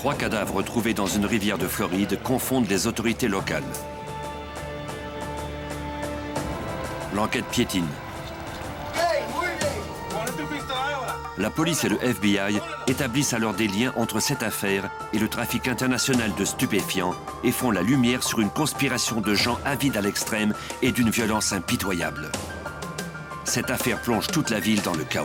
3 cadavres retrouvés dans une rivière de Floride confondent les autorités locales. L'enquête piétine. La police et le FBI établissent alors des liens entre cette affaire et le trafic international de stupéfiants et font la lumière sur une conspiration de gens avides à l'extrême et d'une violence impitoyable. Cette affaire plonge toute la ville dans le chaos.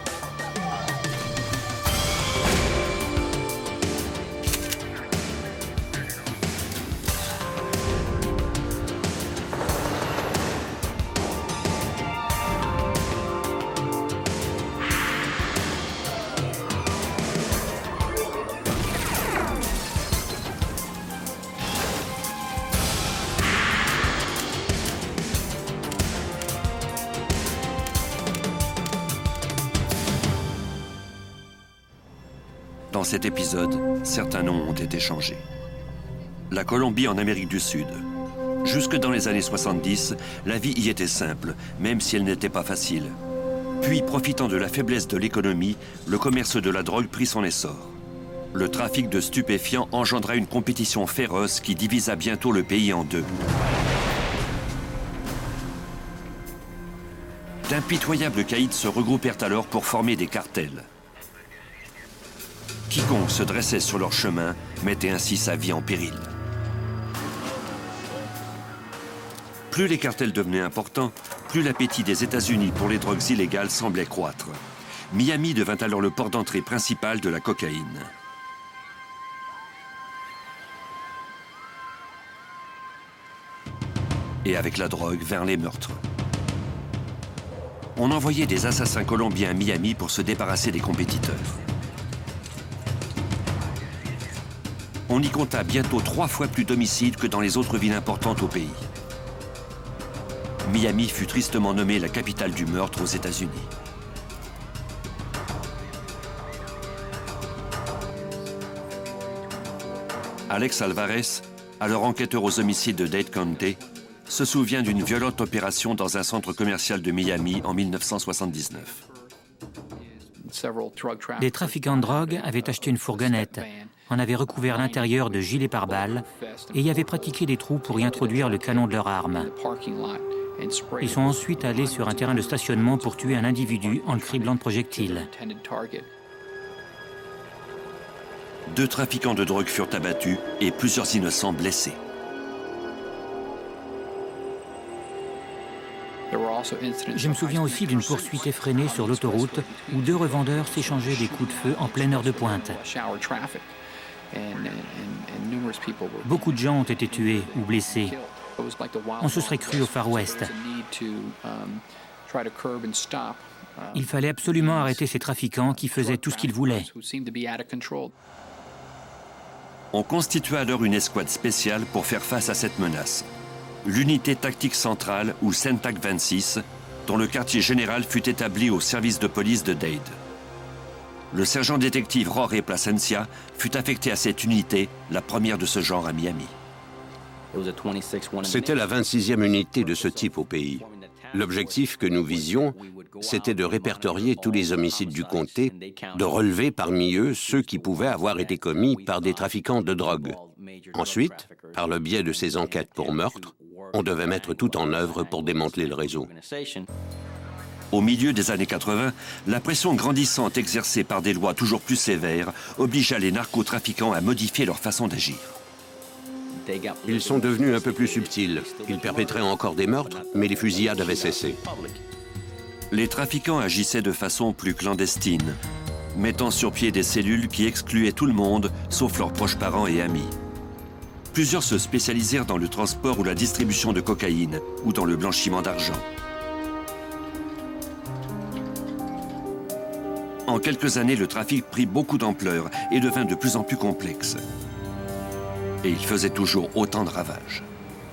Dans cet épisode, certains noms ont été changés. La Colombie en Amérique du Sud. Jusque dans les années 70, la vie y était simple, même si elle n'était pas facile. Puis, profitant de la faiblesse de l'économie, le commerce de la drogue prit son essor. Le trafic de stupéfiants engendra une compétition féroce qui divisa bientôt le pays en deux. D'impitoyables caïds se regroupèrent alors pour former des cartels. Quiconque se dressait sur leur chemin mettait ainsi sa vie en péril. Plus les cartels devenaient importants, plus l'appétit des États-Unis pour les drogues illégales semblait croître. Miami devint alors le port d'entrée principal de la cocaïne. Et avec la drogue, vers les meurtres. On envoyait des assassins colombiens à Miami pour se débarrasser des compétiteurs. On y compta bientôt 3 fois plus d'homicides que dans les autres villes importantes au pays. Miami fut tristement nommée la capitale du meurtre aux États-Unis. Alex Alvarez, alors enquêteur aux homicides de Dade County, se souvient d'une violente opération dans un centre commercial de Miami en 1979. Des trafiquants de drogue avaient acheté une fourgonnette, en avaient recouvert l'intérieur de gilets pare-balles et y avaient pratiqué des trous pour y introduire le canon de leur arme. Ils sont ensuite allés sur un terrain de stationnement pour tuer un individu en le criblant de projectiles. 2 trafiquants de drogue furent abattus et plusieurs innocents blessés. Je me souviens aussi d'une poursuite effrénée sur l'autoroute où 2 revendeurs s'échangeaient des coups de feu en pleine heure de pointe. Beaucoup de gens ont été tués ou blessés. On se serait cru au Far West. Il fallait absolument arrêter ces trafiquants qui faisaient tout ce qu'ils voulaient. On constitua alors une escouade spéciale pour faire face à cette menace. L'unité tactique centrale, ou CENTAC 26, dont le quartier général fut établi au service de police de Dade. Le sergent-détective Jorge Plasencia fut affecté à cette unité, la première de ce genre à Miami. C'était la 26e unité de ce type au pays. L'objectif que nous visions, c'était de répertorier tous les homicides du comté, de relever parmi eux ceux qui pouvaient avoir été commis par des trafiquants de drogue. Ensuite, par le biais de ces enquêtes pour meurtre, on devait mettre tout en œuvre pour démanteler le réseau. Au milieu des années 80, la pression grandissante exercée par des lois toujours plus sévères obligea les narcotrafiquants à modifier leur façon d'agir. Ils sont devenus un peu plus subtils. Ils perpétraient encore des meurtres, mais les fusillades avaient cessé. Les trafiquants agissaient de façon plus clandestine, mettant sur pied des cellules qui excluaient tout le monde, sauf leurs proches parents et amis. Plusieurs se spécialisèrent dans le transport ou la distribution de cocaïne, ou dans le blanchiment d'argent. En quelques années, le trafic prit beaucoup d'ampleur et devint de plus en plus complexe. Et il faisait toujours autant de ravages.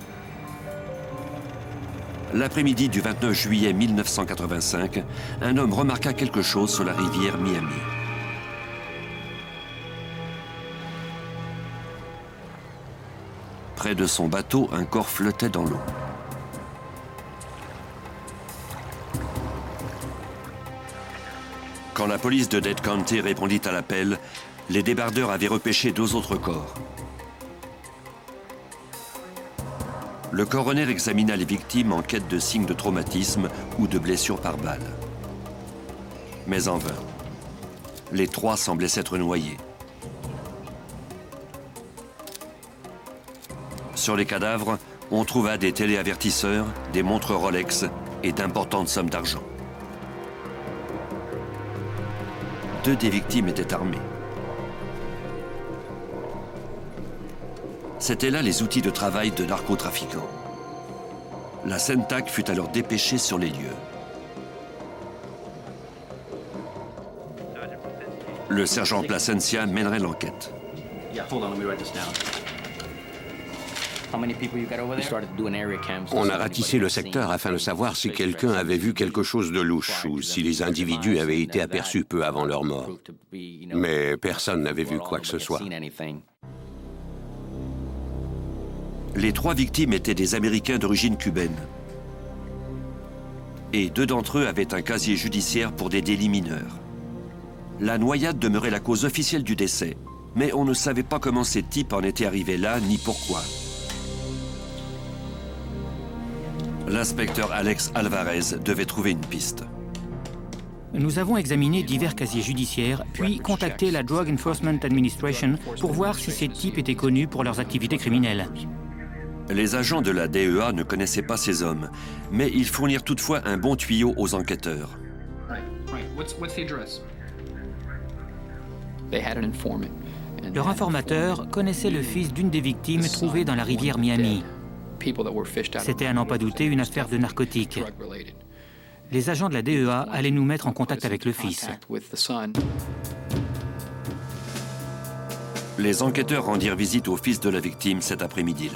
L'après-midi du 29 juillet 1985, un homme remarqua quelque chose sur la rivière Miami. Près de son bateau, un corps flottait dans l'eau. Quand la police de Dade County répondit à l'appel, les débardeurs avaient repêché 2 autres corps. Le coroner examina les victimes en quête de signes de traumatisme ou de blessures par balle. Mais en vain. Les 3 semblaient s'être noyés. Sur les cadavres, on trouva des téléavertisseurs, des montres Rolex et d'importantes sommes d'argent. 2 des victimes étaient armées. C'étaient là les outils de travail de narcotrafiquants. La CENTAC fut alors dépêchée sur les lieux. Le sergent Plasencia mènerait l'enquête. On a ratissé le secteur afin de savoir si quelqu'un avait vu quelque chose de louche ou si les individus avaient été aperçus peu avant leur mort. Mais personne n'avait vu quoi que ce soit. Les 3 victimes étaient des Américains d'origine cubaine. Et 2 d'entre eux avaient un casier judiciaire pour des délits mineurs. La noyade demeurait la cause officielle du décès, mais on ne savait pas comment ces types en étaient arrivés là, ni pourquoi. L'inspecteur Alex Alvarez devait trouver une piste. Nous avons examiné divers casiers judiciaires, puis contacté la Drug Enforcement Administration pour voir si ces types étaient connus pour leurs activités criminelles. Les agents de la DEA ne connaissaient pas ces hommes, mais ils fournirent toutefois un bon tuyau aux enquêteurs. Leur informateur connaissait le fils d'une des victimes trouvées dans la rivière Miami. C'était à n'en pas douter une affaire de narcotiques. Les agents de la DEA allaient nous mettre en contact avec le fils. Les enquêteurs rendirent visite au fils de la victime cet après-midi-là.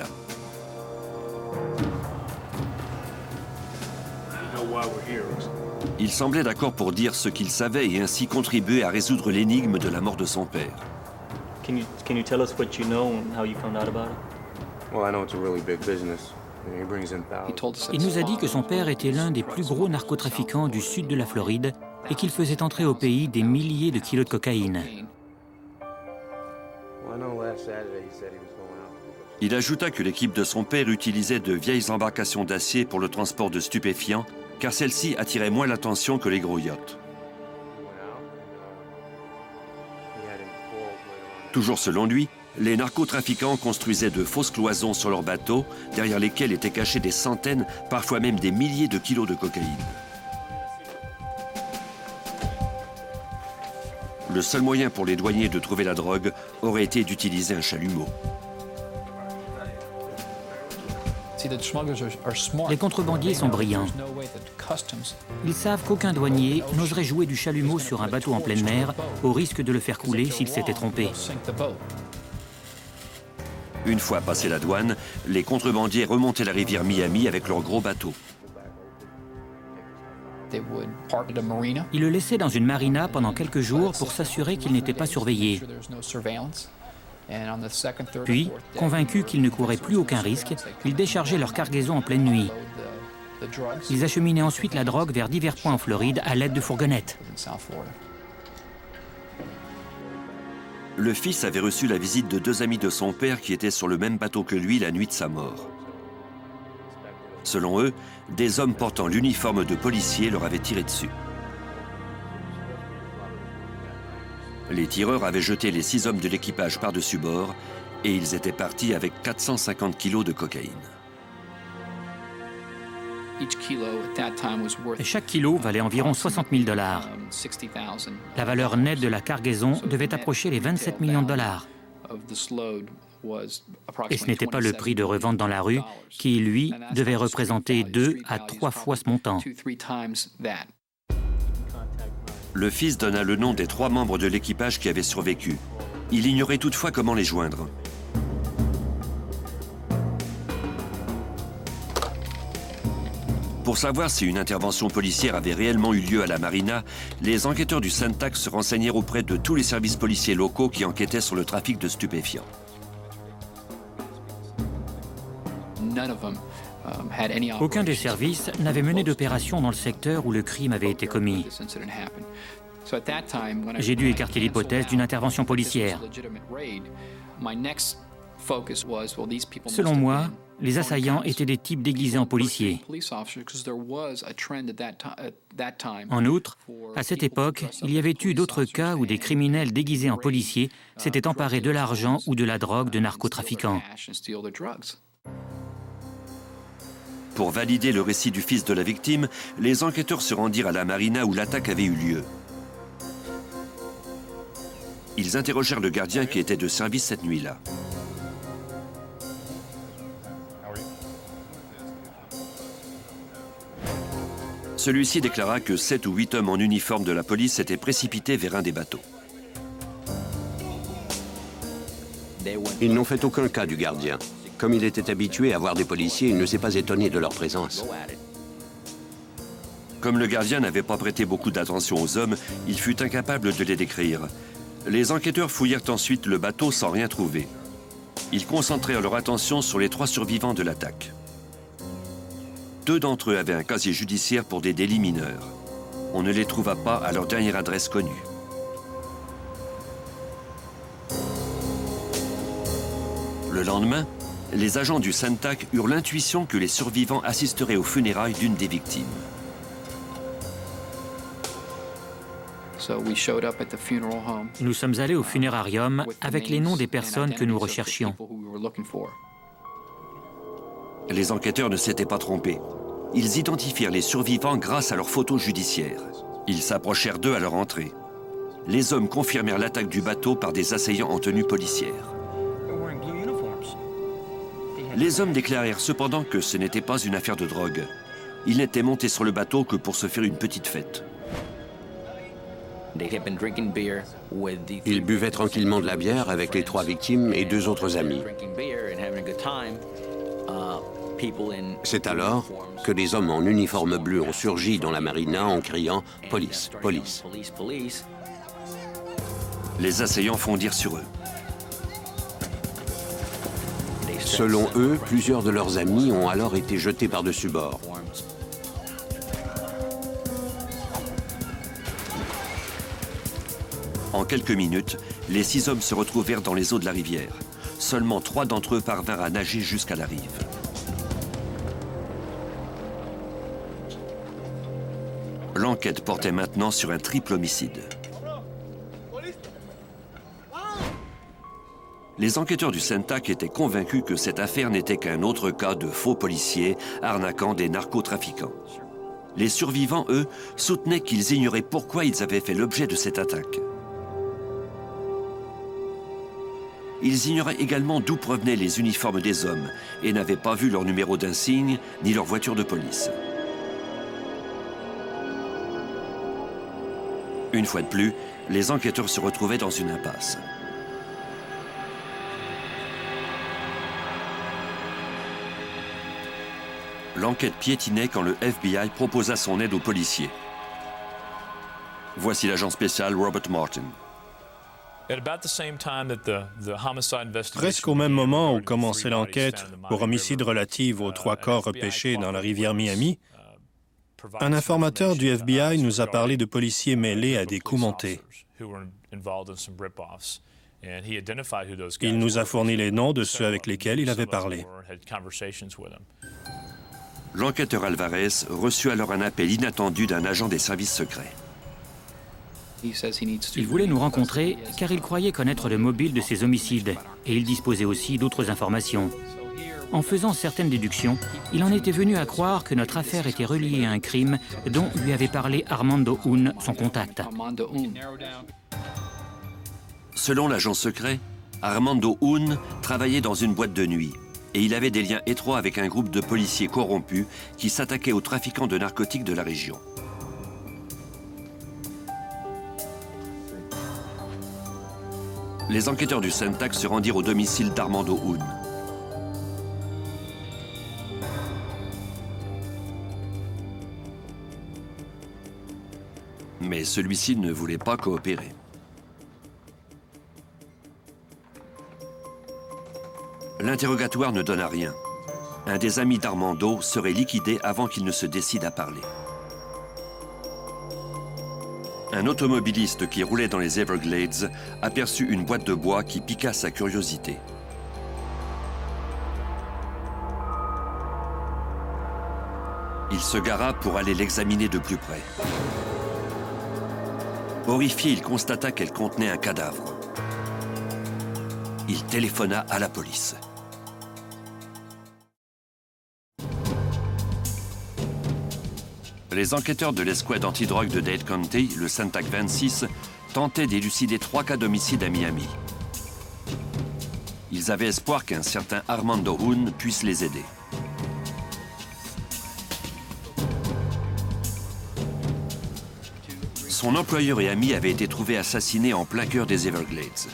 Il semblait d'accord pour dire ce qu'il savait et ainsi contribuer à résoudre l'énigme de la mort de son père. Can you tell us what you know and how you found out about it? Well, I know it's a really big business. He brings in thousands. Il nous a dit que son père était l'un des plus gros narcotrafiquants du sud de la Floride et qu'il faisait entrer au pays des milliers de kilos de cocaïne. Well, I know last Saturday he said he was going out. Il ajouta que l'équipe de son père utilisait de vieilles embarcations d'acier pour le transport de stupéfiants, car celles-ci attiraient moins l'attention que les gros yachts. Toujours selon lui, les narcotrafiquants construisaient de fausses cloisons sur leurs bateaux, derrière lesquelles étaient cachés des centaines, parfois même des milliers de kilos de cocaïne. Le seul moyen pour les douaniers de trouver la drogue aurait été d'utiliser un chalumeau. Les contrebandiers sont brillants. Ils savent qu'aucun douanier n'oserait jouer du chalumeau sur un bateau en pleine mer au risque de le faire couler s'il s'était trompé. Une fois passé la douane, les contrebandiers remontaient la rivière Miami avec leurs gros bateaux. Ils le laissaient dans une marina pendant quelques jours pour s'assurer qu'il n'était pas surveillé. Puis, convaincus qu'ils ne couraient plus aucun risque, ils déchargeaient leur cargaison en pleine nuit. Ils acheminaient ensuite la drogue vers divers points en Floride à l'aide de fourgonnettes. Le fils avait reçu la visite de 2 amis de son père qui étaient sur le même bateau que lui la nuit de sa mort. Selon eux, des hommes portant l'uniforme de policier leur avaient tiré dessus. Les tireurs avaient jeté les 6 hommes de l'équipage par-dessus bord et ils étaient partis avec 450 kilos de cocaïne. Et chaque kilo valait environ 60 000 $. La valeur nette de la cargaison devait approcher les 27 millions de dollars. Et ce n'était pas le prix de revente dans la rue qui, lui, devait représenter 2 à 3 fois ce montant. Le fils donna le nom des 3 membres de l'équipage qui avaient survécu. Il ignorait toutefois comment les joindre. Pour savoir si une intervention policière avait réellement eu lieu à la marina, les enquêteurs du CENTAC se renseignèrent auprès de tous les services policiers locaux qui enquêtaient sur le trafic de stupéfiants. Aucun des services n'avait mené d'opération dans le secteur où le crime avait été commis. J'ai dû écarter l'hypothèse d'une intervention policière. Selon moi, les assaillants étaient des types déguisés en policiers. En outre, à cette époque, il y avait eu d'autres cas où des criminels déguisés en policiers s'étaient emparés de l'argent ou de la drogue de narcotrafiquants. Pour valider le récit du fils de la victime, les enquêteurs se rendirent à la marina où l'attaque avait eu lieu. Ils interrogèrent le gardien qui était de service cette nuit-là. Celui-ci déclara que 7 ou 8 hommes en uniforme de la police s'étaient précipités vers un des bateaux. Ils n'ont fait aucun cas du gardien. Comme il était habitué à voir des policiers, il ne s'est pas étonné de leur présence. Comme le gardien n'avait pas prêté beaucoup d'attention aux hommes, il fut incapable de les décrire. Les enquêteurs fouillèrent ensuite le bateau sans rien trouver. Ils concentrèrent leur attention sur les 3 survivants de l'attaque. 2 d'entre eux avaient un casier judiciaire pour des délits mineurs. On ne les trouva pas à leur dernière adresse connue. Le lendemain, les agents du SENTAC eurent l'intuition que les survivants assisteraient aux funérailles d'une des victimes. Nous sommes allés au funérarium avec les noms des personnes que nous recherchions. Les enquêteurs ne s'étaient pas trompés. Ils identifièrent les survivants grâce à leurs photos judiciaires. Ils s'approchèrent d'eux à leur entrée. Les hommes confirmèrent l'attaque du bateau par des assaillants en tenue policière. Les hommes déclarèrent cependant que ce n'était pas une affaire de drogue. Ils n'étaient montés sur le bateau que pour se faire une petite fête. Ils buvaient tranquillement de la bière avec les 3 victimes et 2 autres amis. C'est alors que des hommes en uniforme bleu ont surgi dans la marina en criant « Police, police ». Les assaillants fondirent sur eux. Selon eux, plusieurs de leurs amis ont alors été jetés par-dessus bord. En quelques minutes, les 6 hommes se retrouvèrent dans les eaux de la rivière. Seulement 3 d'entre eux parvinrent à nager jusqu'à la rive. L'enquête portait maintenant sur un triple homicide. Les enquêteurs du SENTAC étaient convaincus que cette affaire n'était qu'un autre cas de faux policiers arnaquant des narcotrafiquants. Les survivants, eux, soutenaient qu'ils ignoraient pourquoi ils avaient fait l'objet de cette attaque. Ils ignoraient également d'où provenaient les uniformes des hommes et n'avaient pas vu leur numéro d'insigne ni leur voiture de police. Une fois de plus, les enquêteurs se retrouvaient dans une impasse. L'enquête piétinait quand le FBI proposa son aide aux policiers. Voici l'agent spécial Robert Martin. Presque au même moment où commençait l'enquête pour homicide relatif aux 3 corps repêchés dans la rivière Miami, un informateur du FBI nous a parlé de policiers mêlés à des coups montés. Il nous a fourni les noms de ceux avec lesquels il avait parlé. L'enquêteur Alvarez reçut alors un appel inattendu d'un agent des services secrets. Il voulait nous rencontrer car il croyait connaître le mobile de ces homicides et il disposait aussi d'autres informations. En faisant certaines déductions, il en était venu à croire que notre affaire était reliée à un crime dont lui avait parlé Armando Hun, son contact. Selon l'agent secret, Armando Hun travaillait dans une boîte de nuit et il avait des liens étroits avec un groupe de policiers corrompus qui s'attaquaient aux trafiquants de narcotiques de la région. Les enquêteurs du SENTAC se rendirent au domicile d'Armando Hun. Mais celui-ci ne voulait pas coopérer. L'interrogatoire ne donna rien. Un des amis d'Armando serait liquidé avant qu'il ne se décide à parler. Un automobiliste qui roulait dans les Everglades aperçut une boîte de bois qui piqua sa curiosité. Il se gara pour aller l'examiner de plus près. Horrifié, il constata qu'elle contenait un cadavre. Il téléphona à la police. Les enquêteurs de l'escouade antidrogue de Dade County, le Santac 26, tentaient d'élucider 3 cas d'homicide à Miami. Ils avaient espoir qu'un certain Armando Hoon puisse les aider. Son employeur et ami avait été trouvé assassiné en plein cœur des Everglades.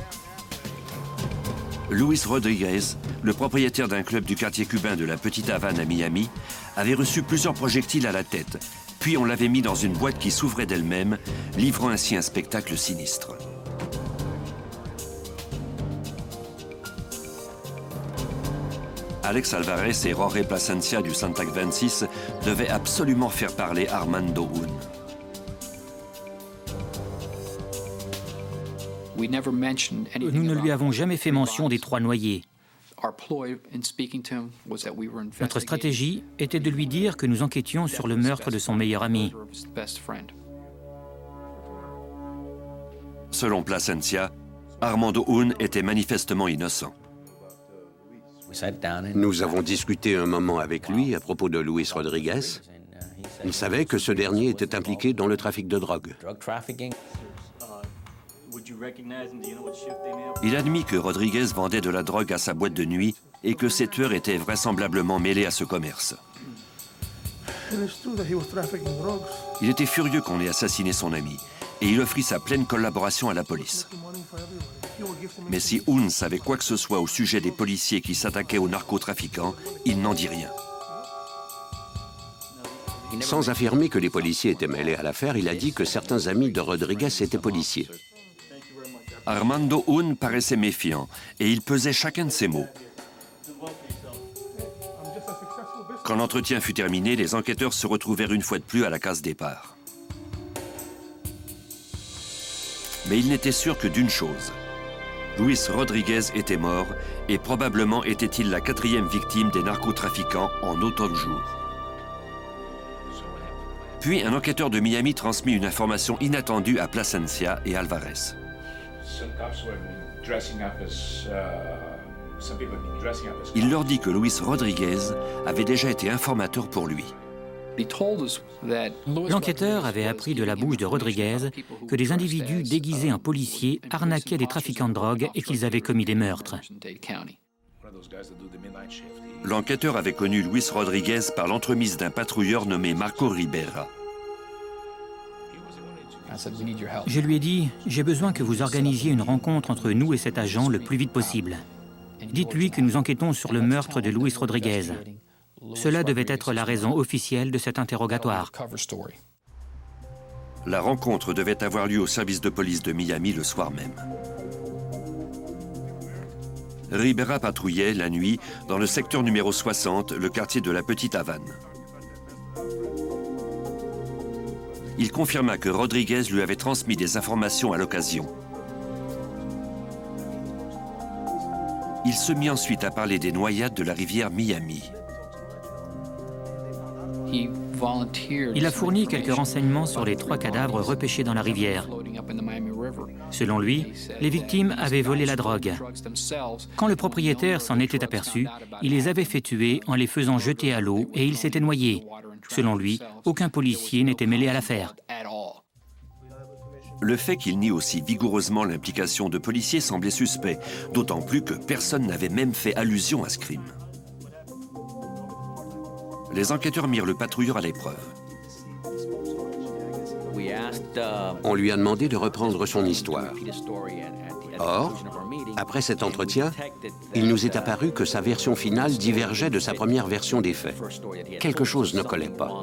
Luis Rodriguez, le propriétaire d'un club du quartier cubain de la Petite Havane à Miami, avait reçu plusieurs projectiles à la tête, puis on l'avait mis dans une boîte qui s'ouvrait d'elle-même, livrant ainsi un spectacle sinistre. Alex Alvarez et Jorge Plasencia du Santac 26 devaient absolument faire parler Armando Hoon. Nous ne lui avons jamais fait mention des 3 noyés. Notre stratégie était de lui dire que nous enquêtions sur le meurtre de son meilleur ami. Selon Plasencia, Armando Hoon était manifestement innocent. Nous avons discuté un moment avec lui à propos de Luis Rodriguez. Il savait que ce dernier était impliqué dans le trafic de drogue. Il admit que Rodriguez vendait de la drogue à sa boîte de nuit et que ses tueurs étaient vraisemblablement mêlés à ce commerce. Il était furieux qu'on ait assassiné son ami et il offrit sa pleine collaboration à la police. Mais si Hoon savait quoi que ce soit au sujet des policiers qui s'attaquaient aux narcotrafiquants, il n'en dit rien. Sans affirmer que les policiers étaient mêlés à l'affaire, il a dit que certains amis de Rodriguez étaient policiers. Armando Hoon paraissait méfiant et il pesait chacun de ses mots. Quand l'entretien fut terminé, les enquêteurs se retrouvèrent une fois de plus à la case départ. Mais ils n'étaient sûrs que d'une chose. Luis Rodriguez était mort et probablement était-il la 4e victime des narcotrafiquants en autant de jours. Puis un enquêteur de Miami transmit une information inattendue à Plasencia et Alvarez. Il leur dit que Luis Rodriguez avait déjà été informateur pour lui. L'enquêteur avait appris de la bouche de Rodriguez que des individus déguisés en policiers arnaquaient des trafiquants de drogue et qu'ils avaient commis des meurtres. L'enquêteur avait connu Luis Rodriguez par l'entremise d'un patrouilleur nommé Marco Ribera. Je lui ai dit, j'ai besoin que vous organisiez une rencontre entre nous et cet agent le plus vite possible. Dites-lui que nous enquêtons sur le meurtre de Luis Rodriguez. Cela devait être la raison officielle de cet interrogatoire. La rencontre devait avoir lieu au service de police de Miami le soir même. Ribera patrouillait la nuit dans le secteur numéro 60, le quartier de la Petite Havane. Il confirma que Rodriguez lui avait transmis des informations à l'occasion. Il se mit ensuite à parler des noyades de la rivière Miami. Il a fourni quelques renseignements sur les 3 cadavres repêchés dans la rivière. Selon lui, les victimes avaient volé la drogue. Quand le propriétaire s'en était aperçu, il les avait fait tuer en les faisant jeter à l'eau et ils s'étaient noyés. Selon lui, aucun policier n'était mêlé à l'affaire. Le fait qu'il nie aussi vigoureusement l'implication de policiers semblait suspect, d'autant plus que personne n'avait même fait allusion à ce crime. Les enquêteurs mirent le patrouilleur à l'épreuve. On lui a demandé de reprendre son histoire. Or, après cet entretien, il nous est apparu que sa version finale divergeait de sa première version des faits. Quelque chose ne collait pas.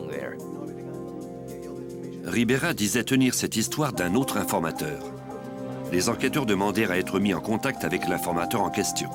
Ribera disait tenir cette histoire d'un autre informateur. Les enquêteurs demandèrent à être mis en contact avec l'informateur en question.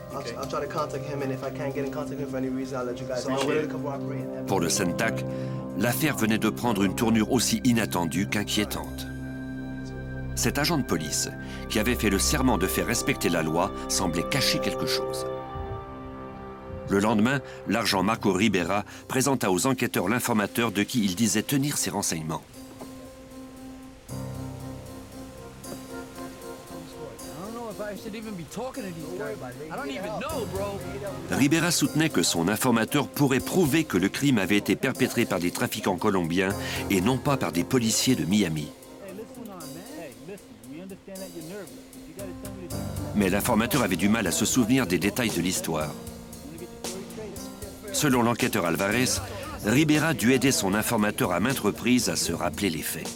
Pour le Santac, l'affaire venait de prendre une tournure aussi inattendue qu'inquiétante. Cet agent de police, qui avait fait le serment de faire respecter la loi, semblait cacher quelque chose. Le lendemain, l'agent Marco Ribera présenta aux enquêteurs l'informateur de qui il disait tenir ses renseignements. Ribera soutenait que son informateur pourrait prouver que le crime avait été perpétré par des trafiquants colombiens et non pas par des policiers de Miami. Mais l'informateur avait du mal à se souvenir des détails de l'histoire. Selon l'enquêteur Alvarez, Ribera dut aider son informateur à maintes reprises à se rappeler les faits.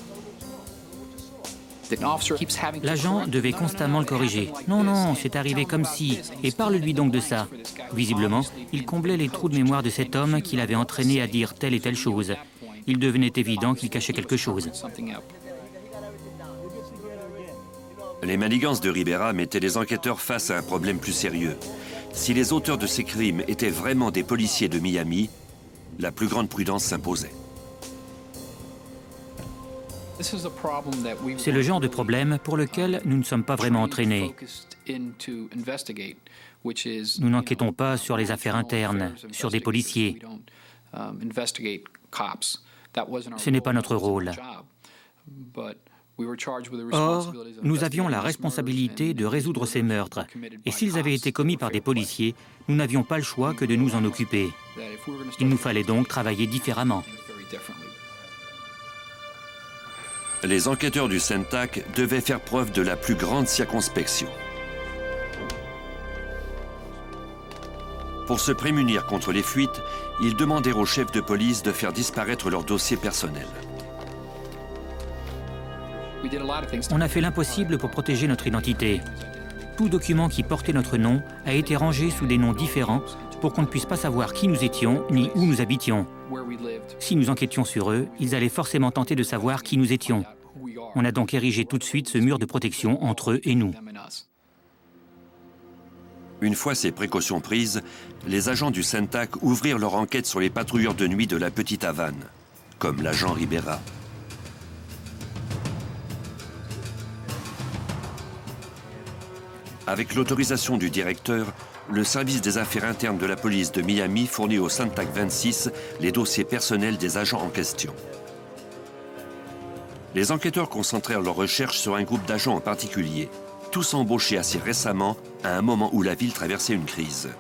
L'agent devait constamment le corriger. Non, non, c'est arrivé comme si. Et parle-lui donc de ça. Visiblement, il comblait les trous de mémoire de cet homme qui l'avait entraîné à dire telle et telle chose. Il devenait évident qu'il cachait quelque chose. Les manigances de Ribera mettaient les enquêteurs face à un problème plus sérieux. Si les auteurs de ces crimes étaient vraiment des policiers de Miami, la plus grande prudence s'imposait. C'est le genre de problème pour lequel nous ne sommes pas vraiment entraînés. Nous n'enquêtons pas sur les affaires internes, sur des policiers. Ce n'est pas notre rôle. Or, nous avions la responsabilité de résoudre ces meurtres. Et s'ils avaient été commis par des policiers, nous n'avions pas le choix que de nous en occuper. Il nous fallait donc travailler différemment. Les enquêteurs du CENTAC devaient faire preuve de la plus grande circonspection. Pour se prémunir contre les fuites, ils demandèrent aux chefs de police de faire disparaître leurs dossiers personnels. On a fait l'impossible pour protéger notre identité. Tout document qui portait notre nom a été rangé sous des noms différents pour qu'on ne puisse pas savoir qui nous étions ni où nous habitions. Si nous enquêtions sur eux, ils allaient forcément tenter de savoir qui nous étions. On a donc érigé tout de suite ce mur de protection entre eux et nous. Une fois ces précautions prises, les agents du CENTAC ouvrirent leur enquête sur les patrouilleurs de nuit de la Petite Havane, comme l'agent Ribera. Avec l'autorisation du directeur, le service des affaires internes de la police de Miami fournit au CENTAC 26 les dossiers personnels des agents en question. Les enquêteurs concentrèrent leurs recherches sur un groupe d'agents en particulier, tous embauchés assez récemment, à un moment où la ville traversait une crise.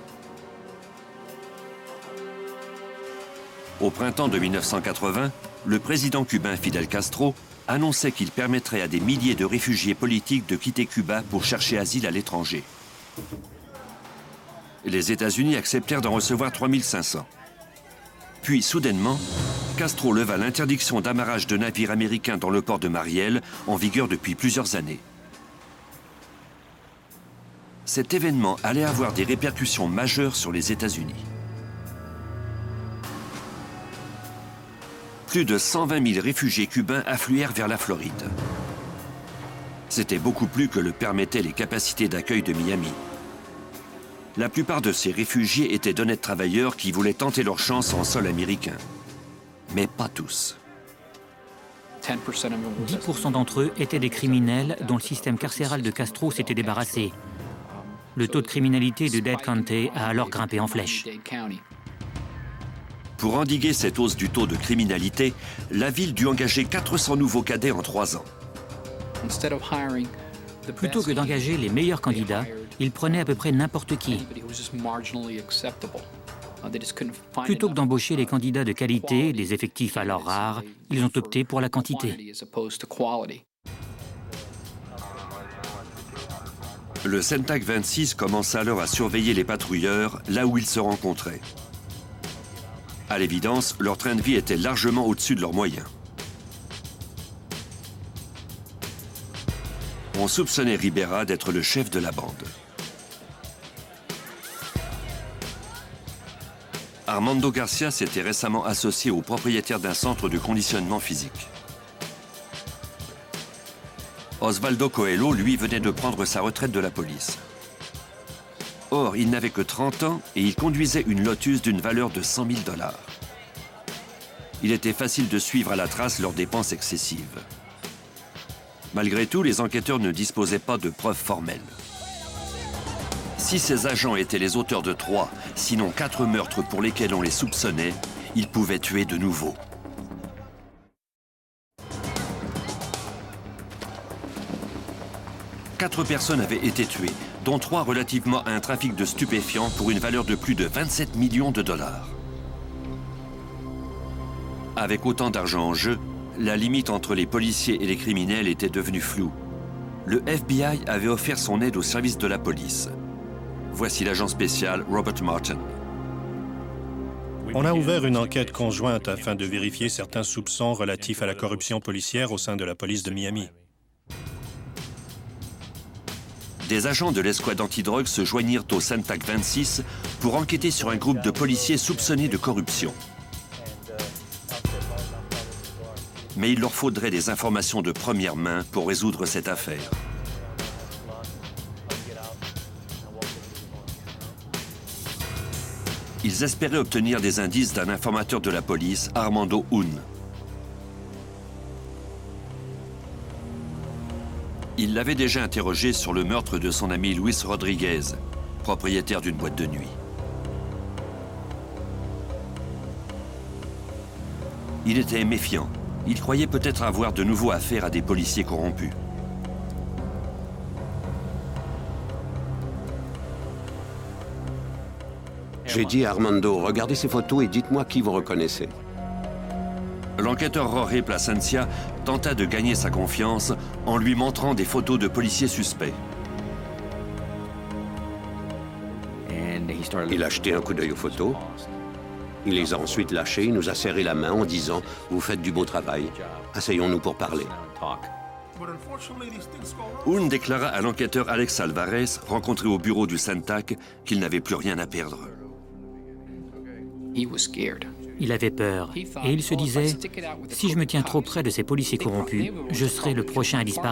Au printemps de 1980, le président cubain Fidel Castro annonçait qu'il permettrait à des milliers de réfugiés politiques de quitter Cuba pour chercher asile à l'étranger. Les États-Unis acceptèrent d'en recevoir 3500. Puis, soudainement, Castro leva l'interdiction d'amarrage de navires américains dans le port de Mariel, en vigueur depuis plusieurs années. Cet événement allait avoir des répercussions majeures sur les États-Unis. Plus de 120 000 réfugiés cubains affluèrent vers la Floride. C'était beaucoup plus que le permettaient les capacités d'accueil de Miami. La plupart de ces réfugiés étaient d'honnêtes travailleurs qui voulaient tenter leur chance en sol américain. Mais pas tous. 10% d'entre eux étaient des criminels dont le système carcéral de Castro s'était débarrassé. Le taux de criminalité de Dade County a alors grimpé en flèche. Pour endiguer cette hausse du taux de criminalité, la ville dut engager 400 nouveaux cadets en 3 ans. Plutôt que d'engager les meilleurs candidats, ils prenaient à peu près n'importe qui. Plutôt que d'embaucher les candidats de qualité, des effectifs alors rares, ils ont opté pour la quantité. Le CENTAC 26 commença alors à surveiller les patrouilleurs là où ils se rencontraient. À l'évidence, leur train de vie était largement au-dessus de leurs moyens. On soupçonnait Ribera d'être le chef de la bande. Armando Garcia s'était récemment associé au propriétaire d'un centre de conditionnement physique. Osvaldo Coelho, lui, venait de prendre sa retraite de la police. Or, il n'avait que 30 ans et il conduisait une Lotus d'une valeur de $100 000. il était facile de suivre à la trace leurs dépenses excessives. Malgré tout, les enquêteurs ne disposaient pas de preuves formelles. Si ces agents étaient les auteurs de 3, sinon 4 meurtres pour lesquels on les soupçonnait, ils pouvaient tuer de nouveau. Quatre personnes avaient été tuées, dont 3 relativement à un trafic de stupéfiants pour une valeur de plus de 27 millions de dollars. Avec autant d'argent en jeu, la limite entre les policiers et les criminels était devenue floue. Le FBI avait offert son aide au service de la police. Voici l'agent spécial Robert Martin. On a ouvert une enquête conjointe afin de vérifier certains soupçons relatifs à la corruption policière au sein de la police de Miami. Des agents de l'escouade antidrogue se joignirent au Centac 26 pour enquêter sur un groupe de policiers soupçonnés de corruption. Mais il leur faudrait des informations de première main pour résoudre cette affaire. Ils espéraient obtenir des indices d'un informateur de la police, Armando Hun. Il l'avait déjà interrogé sur le meurtre de son ami Luis Rodriguez, propriétaire d'une boîte de nuit. Il était méfiant. Il croyait peut-être avoir de nouveau affaire à des policiers corrompus. J'ai dit à Armando, regardez ces photos et dites-moi qui vous reconnaissez. L'enquêteur Jorge Plasencia tenta de gagner sa confiance en lui montrant des photos de policiers suspects. Il a jeté un coup d'œil aux photos. Il les a ensuite lâchées, il nous a serré la main en disant « Vous faites du beau travail. Asseyons-nous pour parler. » Hun déclara à l'enquêteur Alex Alvarez, rencontré au bureau du Centac, qu'il n'avait plus rien à perdre. Il avait peur et il se disait « Si je me tiens trop près de ces policiers corrompus, je serai le prochain à disparaître. »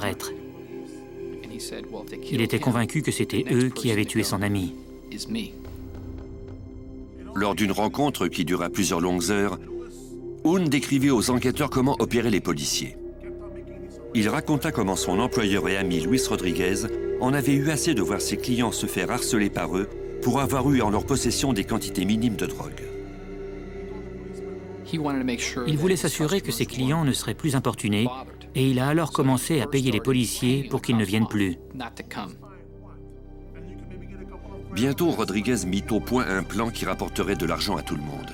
Il était convaincu que c'était eux qui avaient tué son ami. Lors d'une rencontre qui dura plusieurs longues heures, Hun décrivait aux enquêteurs comment opéraient les policiers. Il raconta comment son employeur et ami Luis Rodriguez en avait eu assez de voir ses clients se faire harceler par eux pour avoir eu en leur possession des quantités minimes de drogue. Il voulait s'assurer que ses clients ne seraient plus importunés et il a alors commencé à payer les policiers pour qu'ils ne viennent plus. Bientôt, Rodriguez mit au point un plan qui rapporterait de l'argent à tout le monde.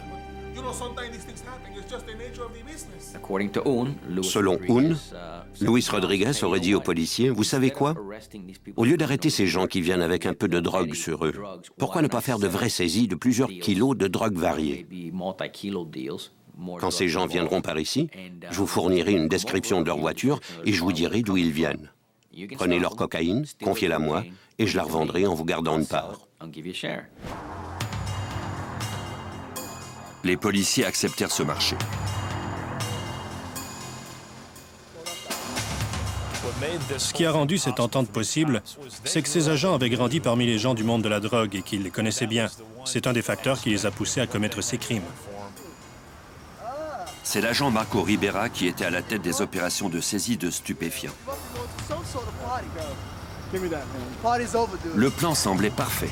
Selon Hun, Luis Rodriguez aurait dit aux policiers « Vous savez quoi? Au lieu d'arrêter ces gens qui viennent avec un peu de drogue sur eux, pourquoi ne pas faire de vraies saisies de plusieurs kilos de drogue variées? Quand ces gens viendront par ici, je vous fournirai une description de leur voiture et je vous dirai d'où ils viennent. Prenez leur cocaïne, confiez-la moi, et je la revendrai en vous gardant une part. » Les policiers acceptèrent ce marché. Ce qui a rendu cette entente possible, c'est que ces agents avaient grandi parmi les gens du monde de la drogue et qu'ils les connaissaient bien. C'est un des facteurs qui les a poussés à commettre ces crimes. C'est l'agent Marco Ribera qui était à la tête des opérations de saisie de stupéfiants. Le plan semblait parfait.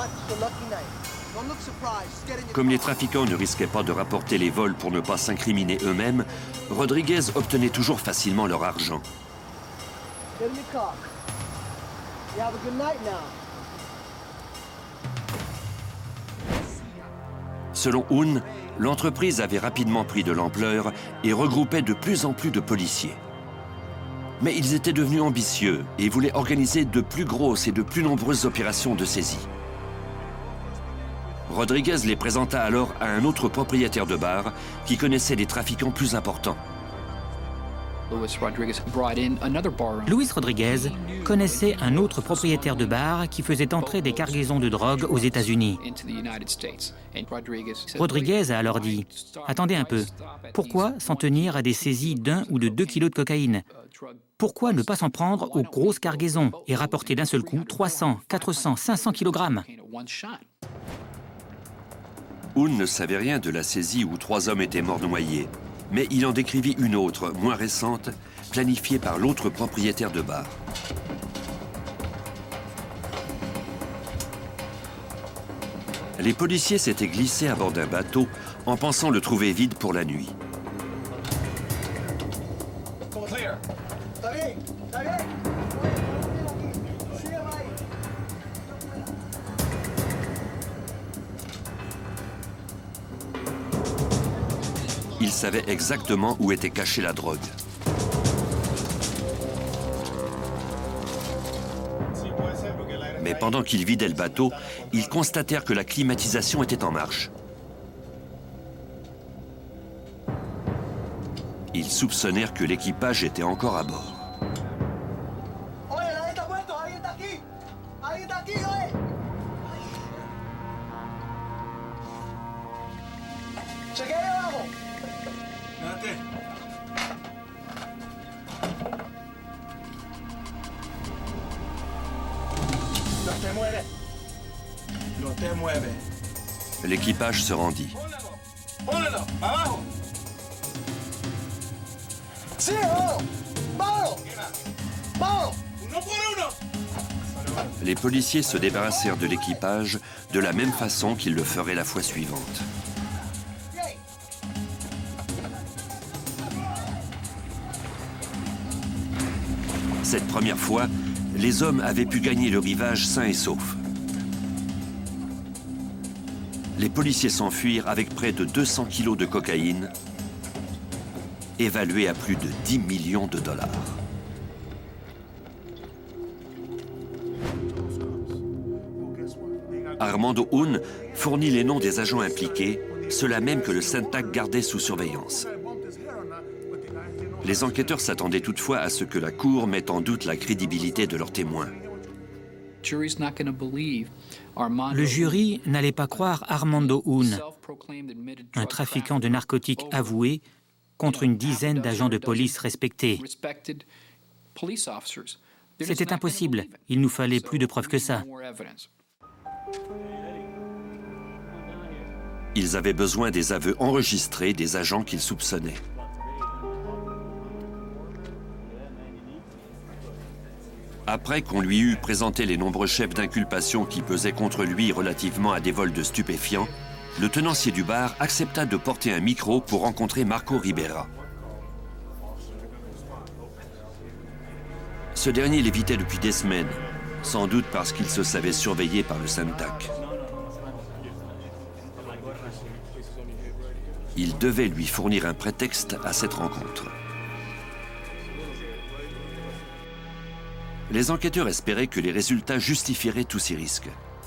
Comme les trafiquants ne risquaient pas de rapporter les vols pour ne pas s'incriminer eux-mêmes, Rodriguez obtenait toujours facilement leur argent. Selon Hun, l'entreprise avait rapidement pris de l'ampleur et regroupait de plus en plus de policiers. Mais ils étaient devenus ambitieux et voulaient organiser de plus grosses et de plus nombreuses opérations de saisie. Rodriguez les présenta alors à un autre propriétaire de bar qui connaissait des trafiquants plus importants. Luis Rodriguez connaissait un autre propriétaire de bar qui faisait entrer des cargaisons de drogue aux États-Unis. Rodriguez a alors dit « Attendez un peu, pourquoi s'en tenir à des saisies d'1 ou de 2 kilos de cocaïne? Pourquoi ne pas s'en prendre aux grosses cargaisons et rapporter d'un seul coup 300, 400, 500 kilogrammes ?» Hun ne savait rien de la saisie où 3 hommes étaient morts noyés, Mais il en décrivit une autre, moins récente, planifiée par l'autre propriétaire de bar. Les policiers s'étaient glissés à bord d'un bateau en pensant le trouver vide pour la nuit. Ils savaient exactement où était cachée la drogue. Mais pendant qu'ils vidaient le bateau, ils constatèrent que la climatisation était en marche. Ils soupçonnèrent que l'équipage était encore à bord. L'équipage se rendit. Les policiers se débarrassèrent de l'équipage de la même façon qu'ils le feraient la fois suivante. Cette première fois, les hommes avaient pu gagner le rivage sains et saufs. Les policiers s'enfuirent avec près de 200 kilos de cocaïne, évaluée à plus de 10 millions de dollars. Armando Hun fournit les noms des agents impliqués, ceux-là même que le Syntac gardait sous surveillance. Les enquêteurs s'attendaient toutefois à ce que la Cour mette en doute la crédibilité de leurs témoins. Le jury n'allait pas croire Armando Hun, un trafiquant de narcotiques avoué, contre une dizaine d'agents de police respectés. C'était impossible. Il nous fallait plus de preuves que ça. Ils avaient besoin des aveux enregistrés des agents qu'ils soupçonnaient. Après qu'on lui eut présenté les nombreux chefs d'inculpation qui pesaient contre lui relativement à des vols de stupéfiants, le tenancier du bar accepta de porter un micro pour rencontrer Marco Ribera. Ce dernier l'évitait depuis des semaines, sans doute parce qu'il se savait surveillé par le Syntac. Il devait lui fournir un prétexte à cette rencontre. Les enquêteurs espéraient que les résultats justifieraient tous ces risques.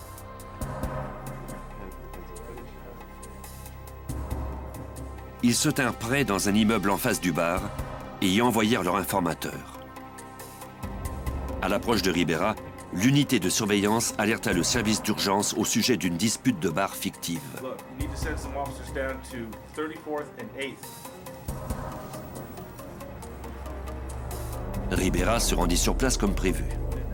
Ils se tinrent prêts dans un immeuble en face du bar et y envoyèrent leur informateur. À l'approche de Ribera, l'unité de surveillance alerta le service d'urgence au sujet d'une dispute de bar fictive. Ribera se rendit sur place comme prévu.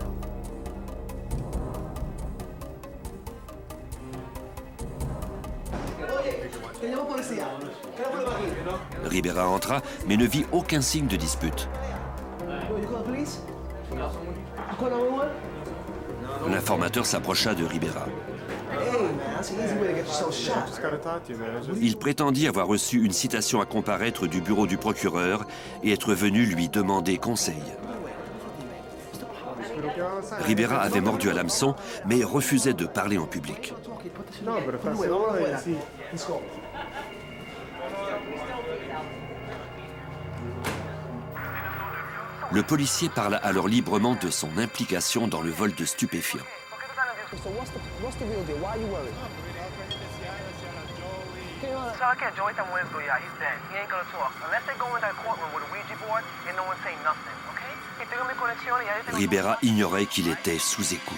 Ribera entra, mais ne vit aucun signe de dispute. L'informateur s'approcha de Ribera. Il prétendit avoir reçu une citation à comparaître du bureau du procureur et être venu lui demander conseil. Ribera avait mordu à l'hameçon, mais refusait de parler en public. Le policier parla alors librement de son implication dans le vol de stupéfiants. Ribera ignorait qu'il était sous écoute.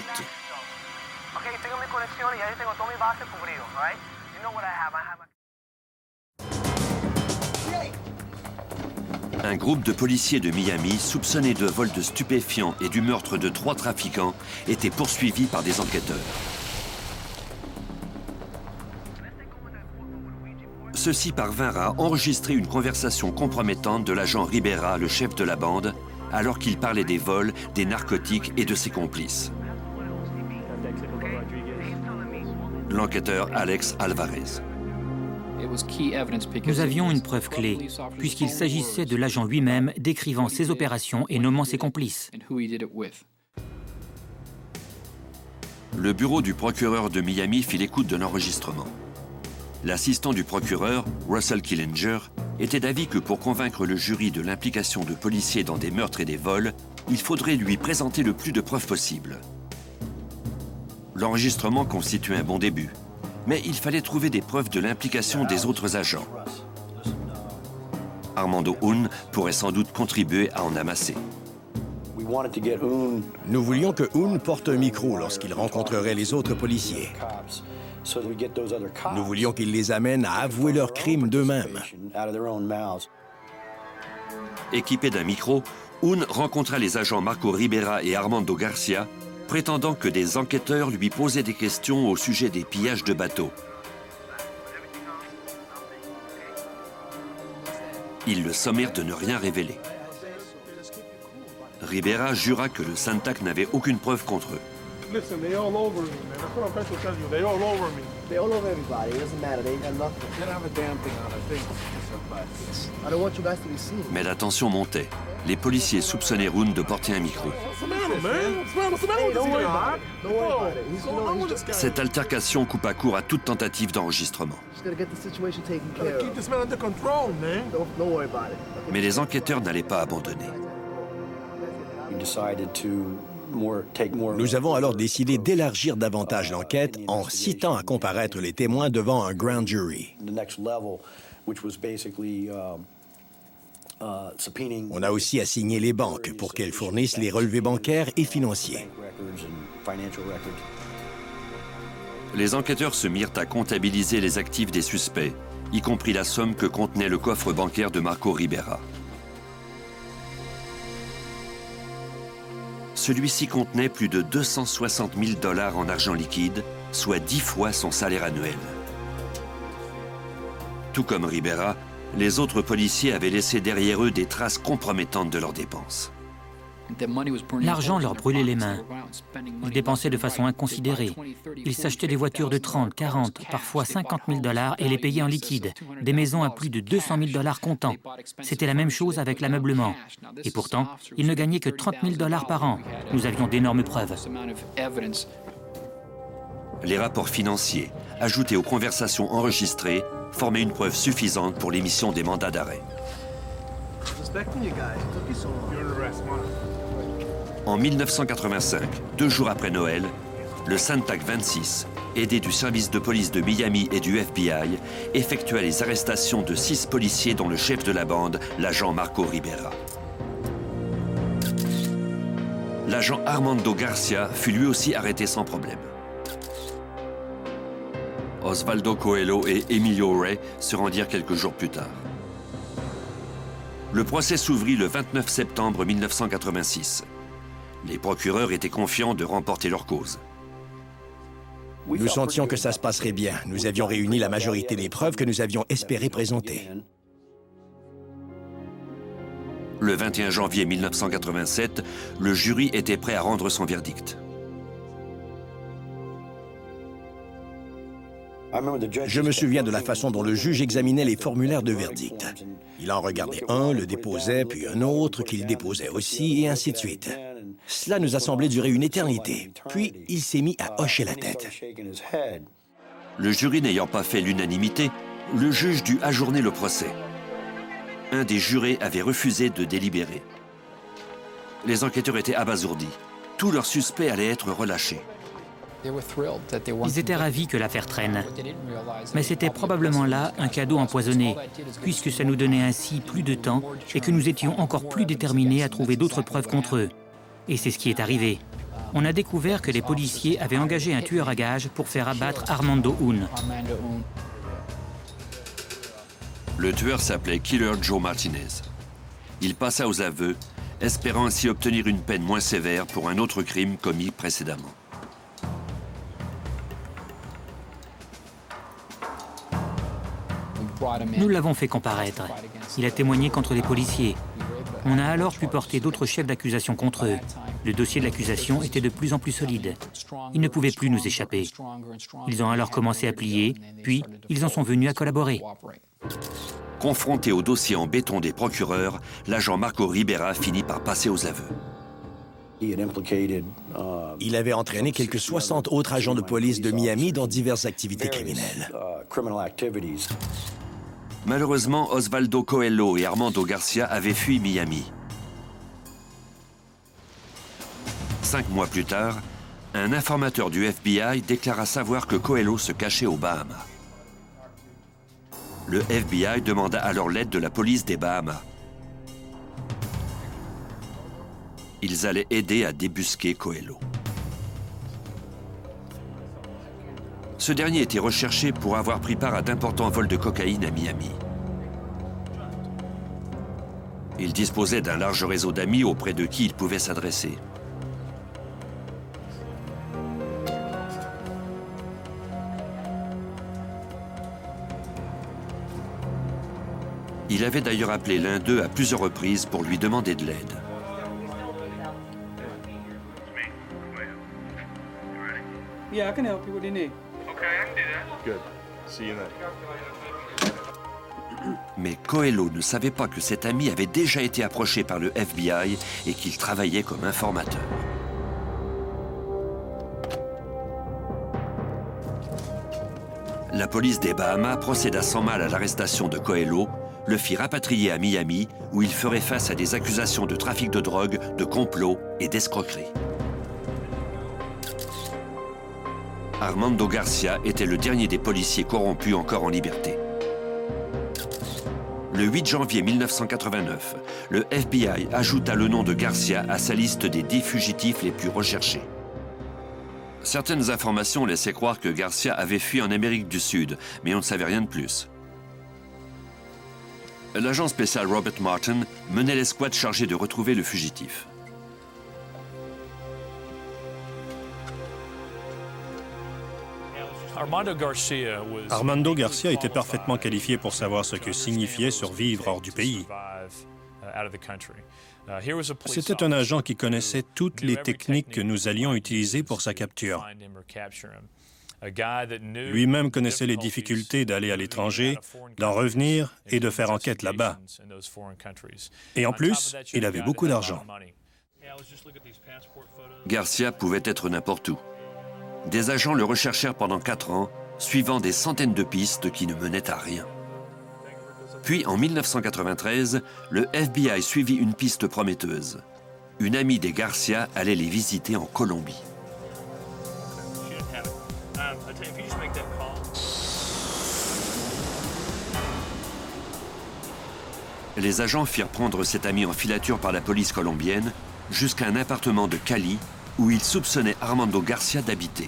Un groupe de policiers de Miami, soupçonnés de vol de stupéfiants et du meurtre de 3 trafiquants, était poursuivi par des enquêteurs. ceux-ci parvinrent à enregistrer une conversation compromettante de l'agent Ribera, le chef de la bande, alors qu'il parlait des vols, des narcotiques et de ses complices. L'enquêteur Alex Alvarez. Nous avions une preuve clé, puisqu'il s'agissait de l'agent lui-même décrivant ses opérations et nommant ses complices. Le bureau du procureur de Miami fit l'écoute de l'enregistrement. L'assistant du procureur, Russell Killinger, était d'avis que pour convaincre le jury de l'implication de policiers dans des meurtres et des vols, il faudrait lui présenter le plus de preuves possible. L'enregistrement constituait un bon début, mais il fallait trouver des preuves de l'implication des autres agents. Armando Hoon pourrait sans doute contribuer à en amasser. Nous voulions que Hoon porte un micro lorsqu'il rencontrerait les autres policiers. Nous voulions qu'il les amène à avouer leurs crimes d'eux-mêmes. Équipé d'un micro, Hoon rencontra les agents Marco Ribera et Armando Garcia, prétendant que des enquêteurs lui posaient des questions au sujet des pillages de bateaux. Ils le sommèrent de ne rien révéler. Ribera jura que le Santac n'avait aucune preuve contre eux. Mais la tension montait. Les policiers soupçonnaient Hoon de porter un micro. Cette altercation coupa court à toute tentative d'enregistrement. Mais les enquêteurs n'allaient pas abandonner. Nous avons alors décidé d'élargir davantage l'enquête en citant à comparaître les témoins devant un grand jury. On a aussi assigné les banques pour qu'elles fournissent les relevés bancaires et financiers. Les enquêteurs se mirent à comptabiliser les actifs des suspects, y compris la somme que contenait le coffre bancaire de Marco Ribera. Celui-ci contenait plus de 260 000 $ en argent liquide, soit 10 fois son salaire annuel. Tout comme Ribera, les autres policiers avaient laissé derrière eux des traces compromettantes de leurs dépenses. L'argent leur brûlait les mains. Ils dépensaient de façon inconsidérée. Ils s'achetaient des voitures de 30, 40, parfois 50 000 $ et les payaient en liquide. Des maisons à plus de 200 000 $ comptant. C'était la même chose avec l'ameublement. Et pourtant, ils ne gagnaient que 30 000 $ par an. Nous avions d'énormes preuves. Les rapports financiers, ajoutés aux conversations enregistrées, formaient une preuve suffisante pour l'émission des mandats d'arrêt. En 1985, 2 jours après Noël, le Santac 26, aidé du service de police de Miami et du FBI, effectua les arrestations de 6 policiers dont le chef de la bande, l'agent Marco Ribera. L'agent Armando Garcia fut lui aussi arrêté sans problème. Osvaldo Coelho et Emilio Rey se rendirent quelques jours plus tard. Le procès s'ouvrit le 29 septembre 1986. Les procureurs étaient confiants de remporter leur cause. Nous sentions que ça se passerait bien. Nous avions réuni la majorité des preuves que nous avions espéré présenter. Le 21 janvier 1987, le jury était prêt à rendre son verdict. Je me souviens de la façon dont le juge examinait les formulaires de verdict. Il en regardait un, le déposait, puis un autre qu'il déposait aussi, et ainsi de suite. Cela nous a semblé durer une éternité. Puis, il s'est mis à hocher la tête. Le jury n'ayant pas fait l'unanimité, le juge dut ajourner le procès. Un des jurés avait refusé de délibérer. Les enquêteurs étaient abasourdis. Tous leurs suspects allaient être relâchés. Ils étaient ravis que l'affaire traîne. Mais c'était probablement là un cadeau empoisonné, puisque ça nous donnait ainsi plus de temps et que nous étions encore plus déterminés à trouver d'autres preuves contre eux. Et c'est ce qui est arrivé. On a découvert que les policiers avaient engagé un tueur à gages pour faire abattre Armando Hoon. Le tueur s'appelait Killer Joe Martinez. Il passa aux aveux, espérant ainsi obtenir une peine moins sévère pour un autre crime commis précédemment. Nous l'avons fait comparaître. Il a témoigné contre les policiers. On a alors pu porter d'autres chefs d'accusation contre eux. Le dossier de l'accusation était de plus en plus solide. Ils ne pouvaient plus nous échapper. Ils ont alors commencé à plier, puis ils en sont venus à collaborer. Confronté au dossier en béton des procureurs, l'agent Marco Ribera finit par passer aux aveux. Il avait entraîné quelques 60 autres agents de police de Miami dans diverses activités criminelles. Malheureusement, Osvaldo Coelho et Armando Garcia avaient fui Miami. 5 mois plus tard, un informateur du FBI déclara savoir que Coelho se cachait aux Bahamas. Le FBI demanda alors l'aide de la police des Bahamas. Ils allaient aider à débusquer Coelho. Ce dernier était recherché pour avoir pris part à d'importants vols de cocaïne à Miami. Il disposait d'un large réseau d'amis auprès de qui il pouvait s'adresser. Il avait d'ailleurs appelé l'un d'eux à plusieurs reprises pour lui demander de l'aide. Yeah, I can help you. What do you need? Okay, I can do that. Good. See you then. Mais Coelho ne savait pas que cet ami avait déjà été approché par le FBI et qu'il travaillait comme informateur. La police des Bahamas procéda sans mal à l'arrestation de Coelho, le fit rapatrier à Miami, où il ferait face à des accusations de trafic de drogue, de complot et d'escroquerie. Armando Garcia était le dernier des policiers corrompus encore en liberté. Le 8 janvier 1989, le FBI ajouta le nom de Garcia à sa liste des 10 fugitifs les plus recherchés. Certaines informations laissaient croire que Garcia avait fui en Amérique du Sud, mais on ne savait rien de plus. L'agent spécial Robert Martin menait l'escouade chargée de retrouver le fugitif. Armando Garcia était parfaitement qualifié pour savoir ce que signifiait survivre hors du pays. C'était un agent qui connaissait toutes les techniques que nous allions utiliser pour sa capture. Lui-même connaissait les difficultés d'aller à l'étranger, d'en revenir et de faire enquête là-bas. Et en plus, il avait beaucoup d'argent. Garcia pouvait être n'importe où. Des agents le recherchèrent pendant 4 ans, suivant des centaines de pistes qui ne menaient à rien. Puis, en 1993, le FBI suivit une piste prometteuse. Une amie des Garcia allait les visiter en Colombie. Les agents firent prendre cet ami en filature par la police colombienne jusqu'à un appartement de Cali où ils soupçonnaient Armando Garcia d'habiter.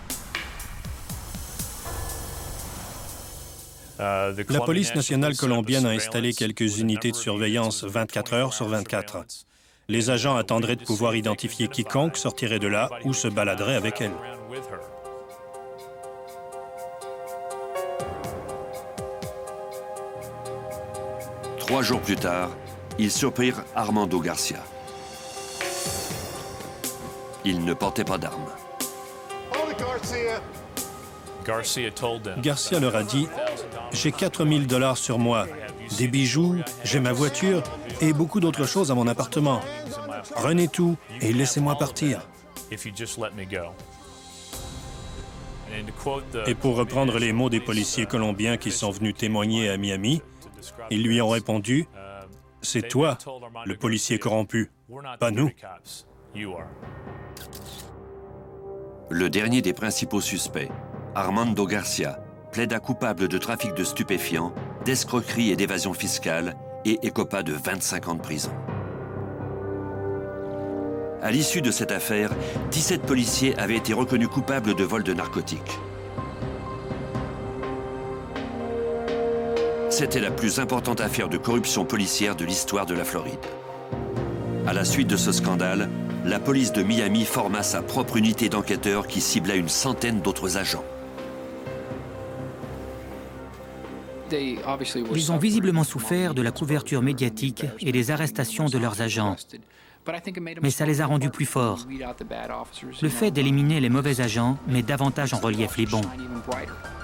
La police nationale colombienne a installé quelques unités de surveillance 24 heures sur 24. Les agents attendraient de pouvoir identifier quiconque sortirait de là ou se baladerait avec elle. Trois jours plus tard, ils surprirent Armando Garcia. Il ne portait pas d'armes. Garcia leur a dit « J'ai 4 000 $ sur moi, des bijoux, j'ai ma voiture et beaucoup d'autres choses à mon appartement. Prenez tout et laissez-moi partir. » Et pour reprendre les mots des policiers colombiens qui sont venus témoigner à Miami, ils lui ont répondu « C'est toi, le policier corrompu, pas nous. » Le dernier des principaux suspects, Armando Garcia, plaida coupable de trafic de stupéfiants, d'escroquerie et d'évasion fiscale et écopa de 25 ans de prison. À l'issue de cette affaire, 17 policiers avaient été reconnus coupables de vol de narcotiques. C'était la plus importante affaire de corruption policière de l'histoire de la Floride. À la suite de ce scandale, la police de Miami forma sa propre unité d'enquêteurs qui cibla une centaine d'autres agents. Ils ont visiblement souffert de la couverture médiatique et des arrestations de leurs agents. Mais ça les a rendus plus forts. Le fait d'éliminer les mauvais agents met davantage en relief les bons.